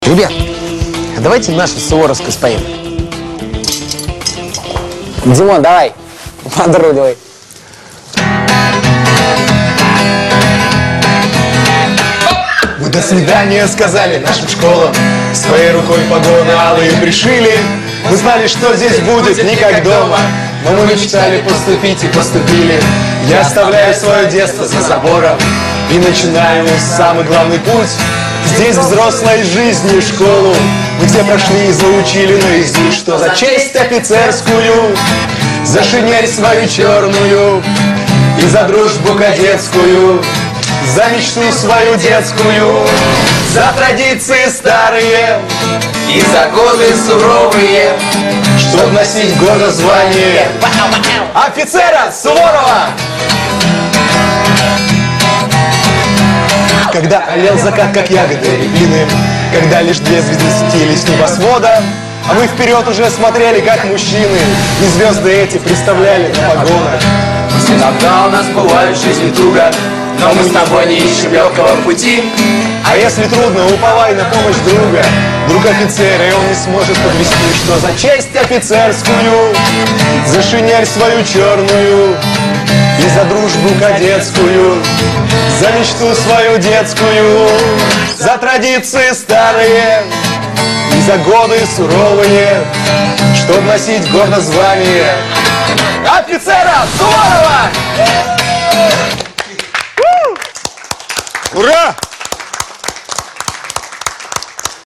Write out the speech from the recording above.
Ребят, давайте нашу Суворовскую споем. Димон, давай, подруливай. Мы до свидания сказали нашим школам, своей рукой погоны алые пришили. Мы знали, что здесь будет не как дома, но мы мечтали поступить и поступили. Я оставляю свое детство за забором и начинаю самый главный путь. Здесь взрослой жизни школу мы все прошли и заучили наизусть, что за честь офицерскую, за шинель свою черную и за дружбу кадетскую, за мечту свою детскую, за традиции старые и за годы суровые, чтоб носить гордо звание офицера Суворова. Когда олел закат, как ягоды рябины, когда лишь две звезды светились с небосвода, а мы вперед уже смотрели, как мужчины, и звезды эти представляли на погонах. Иногда у нас бывает в жизни туго, но мы с тобой не ищем легкого пути. А если трудно, уповай на помощь друга. Друг офицера, и он не сможет подвести, что за честь офицерскую, за шинель свою черную и за дружбу кадетскую, за мечту свою детскую, за традиции старые и за годы суровые, чтоб носить гордо звание офицера Суворова! Ура!